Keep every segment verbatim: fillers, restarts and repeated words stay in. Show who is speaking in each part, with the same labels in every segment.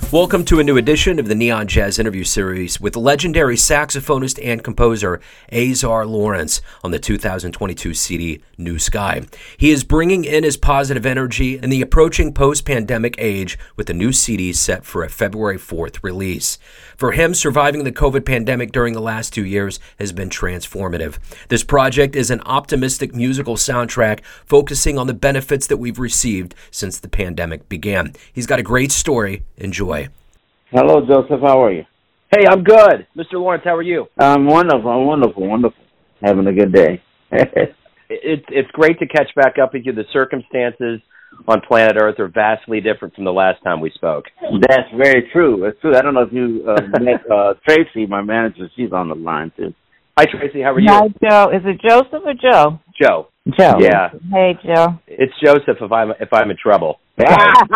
Speaker 1: Welcome to a new edition of the Neon Jazz interview series with legendary saxophonist and composer Azar Lawrence on the two thousand twenty-two C D New Sky. He is bringing in his positive energy in the approaching post-pandemic age with a new C D set for a February fourth release. For him, surviving the COVID pandemic during the last two years has been transformative. This project is an optimistic musical soundtrack focusing on the benefits that we've received since the pandemic began. He's got a great story. Enjoy.
Speaker 2: Hello, Joseph. How are you?
Speaker 3: Hey, I'm good. Mister Lawrence, how are you?
Speaker 2: I'm wonderful. I'm wonderful. Wonderful. Having a good day.
Speaker 3: It's it's great to catch back up with you. The circumstances on planet Earth are vastly different from the last time we spoke.
Speaker 2: That's very true. It's true. I don't know if you uh, met uh, Tracy, my manager. She's on the line, too.
Speaker 3: Hi, Tracy. How are you?
Speaker 4: Hi, Joe. Is it Joseph or Joe?
Speaker 3: Joe.
Speaker 4: Joe.
Speaker 3: Yeah.
Speaker 4: Hey, Joe.
Speaker 3: It's Joseph if I'm if I'm in trouble. I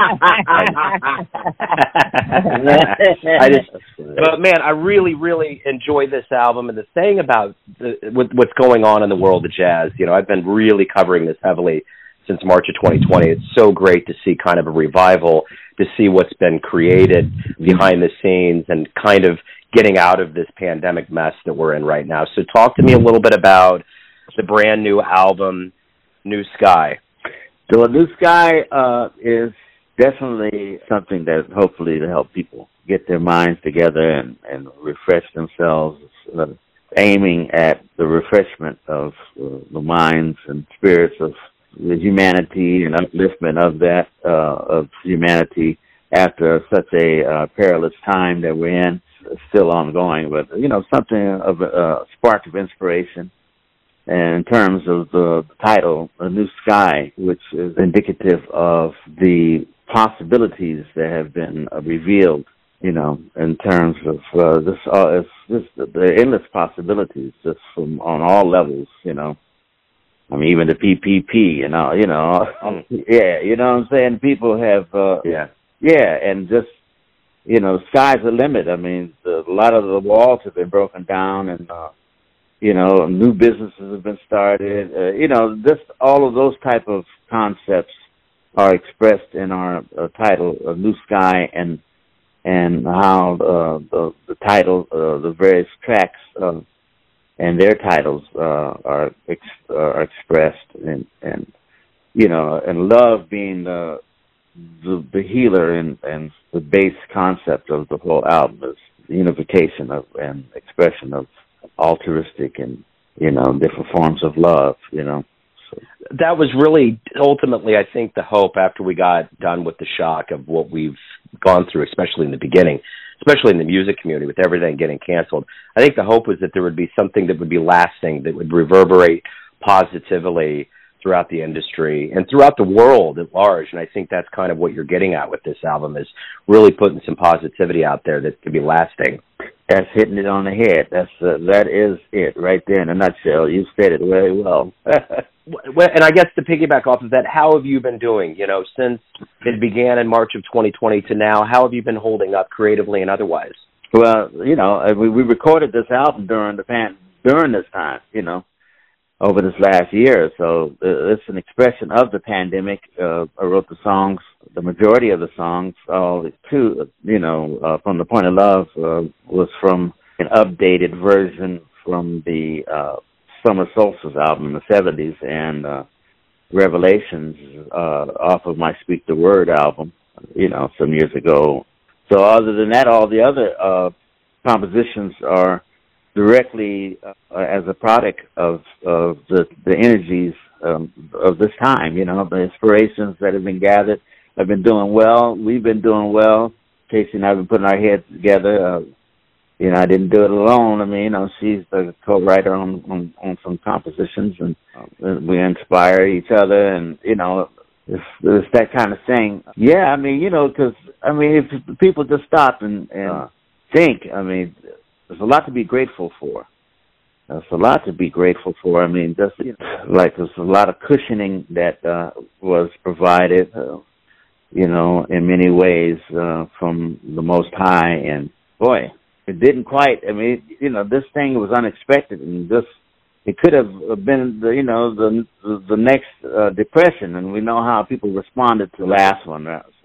Speaker 3: just, but man, I really, really enjoy this album. And the thing about the, what's going on in the world of jazz, you know, I've been really covering this heavily since March of twenty twenty. It's so great to see kind of a revival, to see what's been created behind the scenes and kind of getting out of this pandemic mess that we're in right now. So talk to me a little bit about the brand new album, New Sky.
Speaker 2: So New Sky uh, is definitely something that hopefully to help people get their minds together and, and refresh themselves, uh, aiming at the refreshment of uh, the minds and spirits of the humanity and upliftment of that, uh, of humanity after such a uh, perilous time that we're in. It's still ongoing, but, you know, something of a uh, spark of inspiration. And in terms of the title, A New Sky, which is indicative of the possibilities that have been uh, revealed, you know, in terms of uh, this, uh, it's, this, the endless possibilities just from on all levels, you know. I mean, even the P P P, you know, you know, yeah, you know what I'm saying? People have, uh,
Speaker 3: yeah,
Speaker 2: yeah, and just, you know, sky's the limit. I mean, the, a lot of the walls have been broken down and, uh, you know, new businesses have been started. Uh, you know, just all of those type of concepts are expressed in our uh, title, uh, New Sky, and and how uh, the, the title, uh, the various tracks uh, and their titles uh, are ex- are expressed, and and you know, and love being the the, the healer and, and the base concept of the whole album is the unification of and expression of altruistic and, you know, different forms of love, you know. So.
Speaker 3: That was really ultimately, I think, the hope after we got done with the shock of what we've gone through, especially in the beginning, especially in the music community with everything getting canceled. I think the hope was that there would be something that would be lasting, that would reverberate positively throughout the industry and throughout the world at large. And I think that's kind of what you're getting at with this album, is really putting some positivity out there that could be lasting.
Speaker 2: That's hitting it on the head. That's uh, that is it right there in a nutshell. You said it very well.
Speaker 3: Well, and I guess to piggyback off of that, how have you been doing? You know, since it began in March of twenty twenty to now, how have you been holding up creatively and otherwise?
Speaker 2: Well, you know, we, we recorded this album during the pan during this time. You know, over this last year, so uh, it's an expression of the pandemic. Uh, I wrote the songs, the majority of the songs, all two, you know, uh, from the Point of Love uh, was from an updated version from the uh, Summer Solstice album in the seventies, and uh, Revelations uh, off of my Speak the Word album, you know, some years ago. So other than that, all the other uh, compositions are directly uh, as a product of of the the energies um, of this time, you know, the inspirations that have been gathered have been doing well. We've been doing well. Casey and I have been putting our heads together. Uh, you know, I didn't do it alone. I mean, you know, she's the co-writer on on, on some compositions, and uh, we inspire each other, and you know, it's, it's that kind of thing. Yeah, I mean, you know, because I mean, if people just stop and, and uh, think, I mean. There's a lot to be grateful for. There's a lot to be grateful for. I mean, just you know, like there's a lot of cushioning that uh, was provided, uh, you know, in many ways uh, from the Most High. And boy, it didn't quite. I mean, you know, this thing was unexpected, and this it could have been, the, you know, the the, the next uh, depression. And we know how people responded to the last one.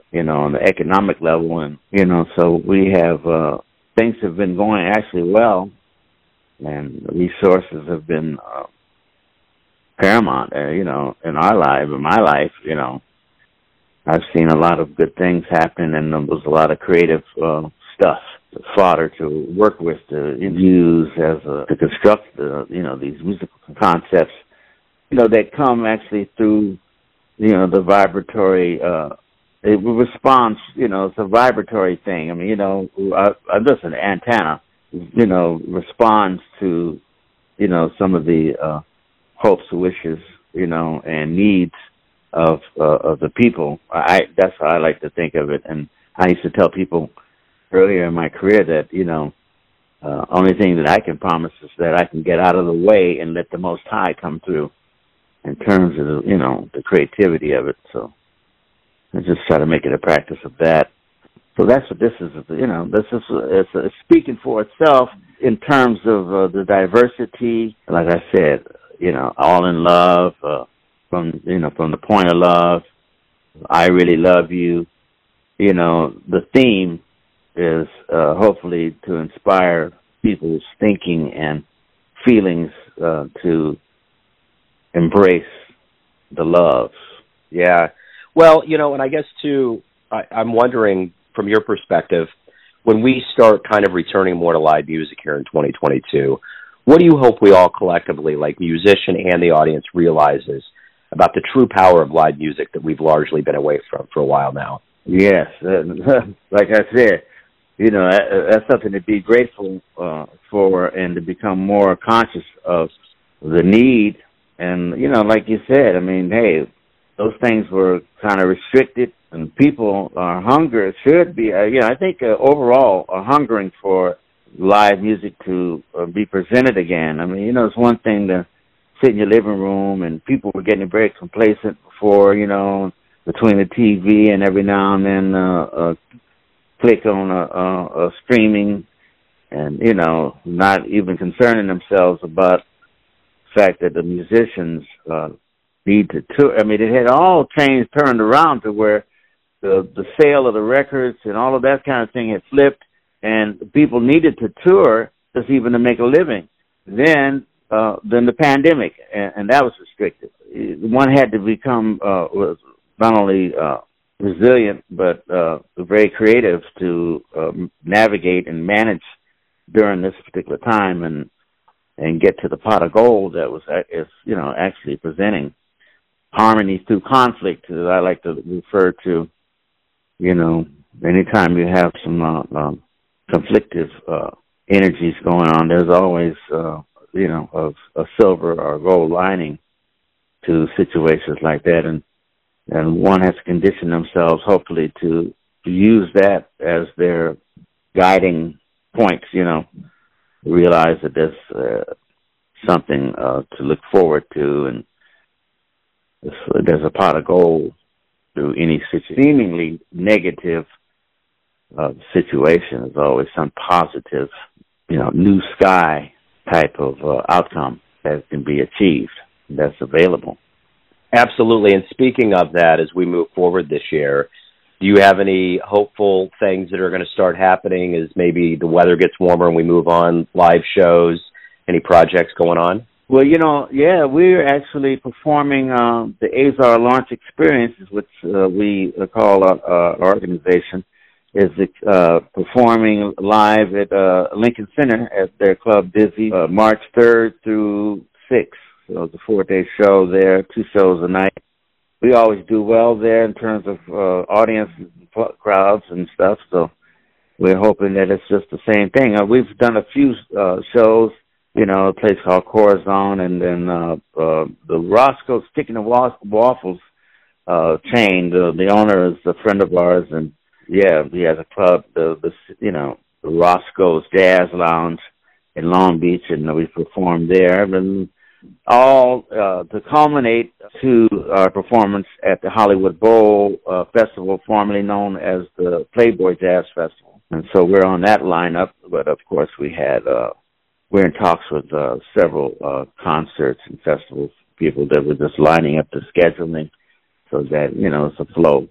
Speaker 2: you know, on the economic level. And, you know, so we have, uh, things have been going actually well, and resources have been uh, paramount, uh, you know, in our life, in my life, you know. I've seen a lot of good things happen, and there was a lot of creative uh, stuff, fodder to work with, to use as a, to construct, uh, you know, these musical concepts, you know, that come actually through, you know, the vibratory, uh, it responds, you know, it's a vibratory thing. I mean, you know, I, I listen to Antenna, you know, responds to, you know, some of the uh, hopes, wishes, you know, and needs of uh, of the people. I that's how I like to think of it. And I used to tell people earlier in my career that, you know, uh, only thing that I can promise is that I can get out of the way and let the Most High come through in terms of, the, you know, the creativity of it. So I just try to make it a practice of that. So that's what this is, you know, this is it's, it's speaking for itself in terms of uh, the diversity. Like I said, you know, all in love, uh, from, you know, from the point of love, I really love you. You know, the theme is uh, hopefully to inspire people's thinking and feelings uh, to embrace the love.
Speaker 3: Yeah. Well, you know, and I guess, too, I, I'm wondering, from your perspective, when we start kind of returning more to live music here in twenty twenty-two, what do you hope we all collectively, like musician and the audience, realizes about the true power of live music that we've largely been away from for a while now?
Speaker 2: Yes. Like I said, you know, that's something to be grateful uh, for, and to become more conscious of the need. And, you know, like you said, I mean, hey, those things were kind of restricted, and people are hunger should be, uh, you know, I think uh, overall are hungering for live music to uh, be presented again. I mean, you know, it's one thing to sit in your living room, and people were getting very complacent before, you know, between the T V and every now and then uh, uh, click on a, a, a streaming, and, you know, not even concerning themselves about the fact that the musicians uh, need to tour. I mean, it had all changed, turned around to where the the sale of the records and all of that kind of thing had flipped, and people needed to tour just even to make a living. Then, uh, then the pandemic, and, and that was restricted. One had to become uh, was not only uh, resilient, but uh, very creative to uh, navigate and manage during this particular time, and and get to the pot of gold that was, is, you know, actually presenting harmony through conflict, as I like to refer to. You know, anytime you have some uh, um, conflictive uh, energies going on, there's always, uh, you know, a, a silver or gold lining to situations like that. And and one has to condition themselves, hopefully, to, to use that as their guiding points, you know, realize that there's uh, something uh, to look forward to, and there's a pot of gold through any situ- seemingly negative uh, situation. There's always some positive, you know, new sky type of uh, outcome that can be achieved, that's available.
Speaker 3: Absolutely. And speaking of that, as we move forward this year, do you have any hopeful things that are going to start happening as maybe the weather gets warmer and we move on, live shows, any projects going on?
Speaker 2: Well, you know, yeah, we're actually performing uh, the Azar Launch Experiences, which uh, we call our, our organization, is uh, performing live at uh, Lincoln Center at their Club Dizzy, uh, March third through sixth. So it's a four-day show there, two shows a night. We always do well there in terms of uh, audience crowds and stuff, so we're hoping that it's just the same thing. Uh, we've done a few uh, shows, you know, a place called Corazon, and then uh, uh, the Roscoe's Chicken and Waffles uh, chain. The, the owner is a friend of ours, and yeah, he has a club, the, the you know, the Roscoe's Jazz Lounge in Long Beach, and we performed there. And all uh, to culminate to our performance at the Hollywood Bowl uh, Festival, formerly known as the Playboy Jazz Festival. And so we're on that lineup, but of course we had, uh, we're in talks with uh, several uh, concerts and festivals, people that were just lining up the scheduling so that, you know, it's a flow.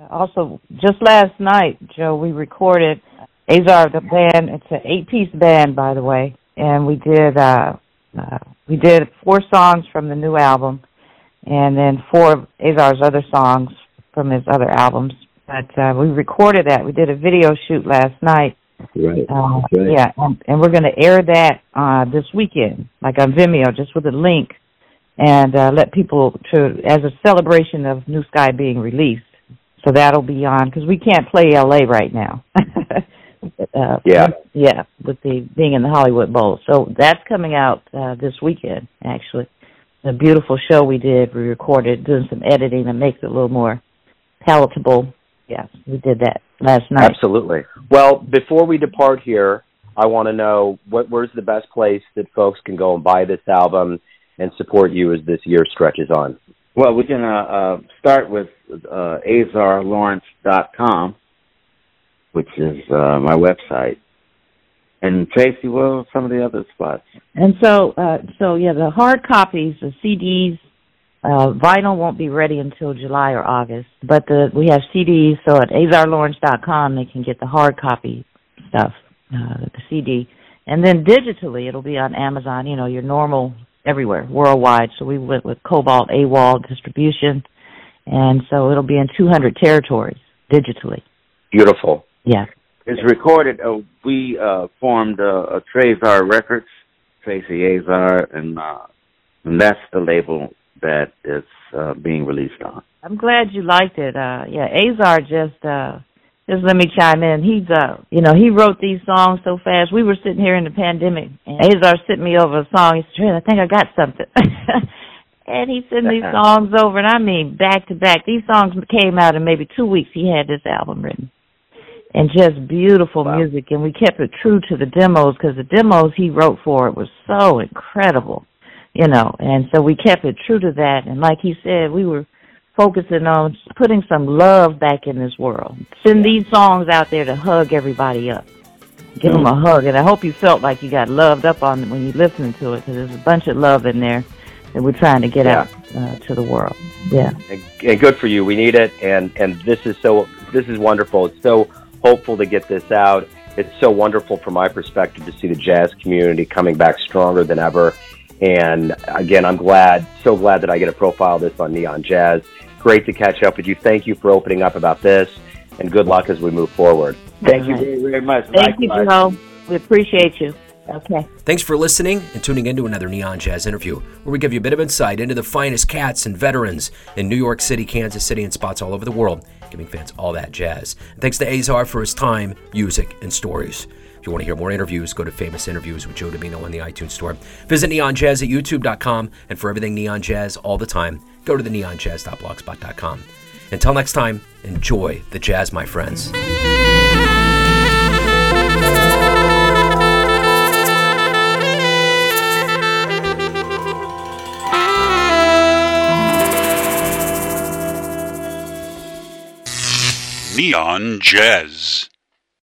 Speaker 4: Also, just last night, Joe, we recorded Azar, the band. It's an eight-piece band, by the way, and we did uh, uh, we did four songs from the new album, and then four of Azar's other songs from his other albums. But uh, we recorded that. We did a video shoot last night.
Speaker 2: Right.
Speaker 4: Uh,
Speaker 2: right.
Speaker 4: Yeah, and, and we're going to air that uh, this weekend, like on Vimeo, just with a link, and uh, let people to as a celebration of New Sky being released. So that'll be on, because we can't play L A right now. uh,
Speaker 3: Yeah.
Speaker 4: Yeah, with the being in the Hollywood Bowl. So that's coming out uh, this weekend, actually. A beautiful show we did. We recorded, doing some editing to make it a little more palatable. Yeah, we did that last night.
Speaker 3: Absolutely. Well, before we depart here, I want to know what where's the best place that folks can go and buy this album and support you as this year stretches on?
Speaker 2: Well, we can uh, uh, start with uh, azar lawrence dot com, which is uh, my website. And Tracy, what are some of the other spots?
Speaker 4: And so, uh, so yeah, the hard copies, the C Ds, uh, vinyl won't be ready until July or August. But the we have C Ds, so at azar lawrence dot com they can get the hard copy stuff, uh, the C D. And then digitally, it'll be on Amazon, you know, your normal everywhere, worldwide. So we went with Cobalt AWOL distribution, and so it'll be in two hundred territories digitally.
Speaker 3: Beautiful.
Speaker 4: Yeah.
Speaker 2: It's recorded. Uh, we uh, formed uh, a Trezar Records, Tracy Azar, and, uh, and that's the label that it's uh, being released on.
Speaker 4: I'm glad you liked it. Uh, yeah, Azar just, uh, just let me chime in. He's, uh, you know, he wrote these songs so fast. We were sitting here in the pandemic, and Azar sent me over a song. He said, I think I got something. And he sent these songs over, and I mean, back to back. These songs came out in maybe two weeks. He had this album written. And just beautiful
Speaker 3: wow.
Speaker 4: music, and we kept it true to the demos, because the demos he wrote for it was so incredible, you know, and so we kept it true to that. And like he said, we were focusing on putting some love back in this world. Send these songs out there to hug everybody up. Give them a hug, and I hope you felt like you got loved up on when you listened to it, because there's a bunch of love in there that we're trying to get yeah. out uh, to the world. Yeah,
Speaker 3: and, and good for you. We need it, and and this is so this is wonderful. It's so hopeful to get this out. It's so wonderful from my perspective to see the jazz community coming back stronger than ever. And again, I'm glad, so glad that I get to profile this on Neon Jazz. Great to catch up with you. Thank you for opening up about this, and good luck as we move forward.
Speaker 2: Thank you very, very much.
Speaker 4: Thank you, Joe. We appreciate you. Okay.
Speaker 1: Thanks for listening and tuning in to another Neon Jazz interview, where we give you a bit of insight into the finest cats and veterans in New York City, Kansas City, and spots all over the world, giving fans all that jazz. And thanks to Azar for his time, music, and stories. If you want to hear more interviews, go to Famous Interviews with Joe Domino on the iTunes Store. Visit neon jazz at youtube dot com, and for everything Neon Jazz all the time, go to the neon jazz dot blogspot dot com. Until next time, enjoy the jazz, my friends.
Speaker 5: Neon Jazz.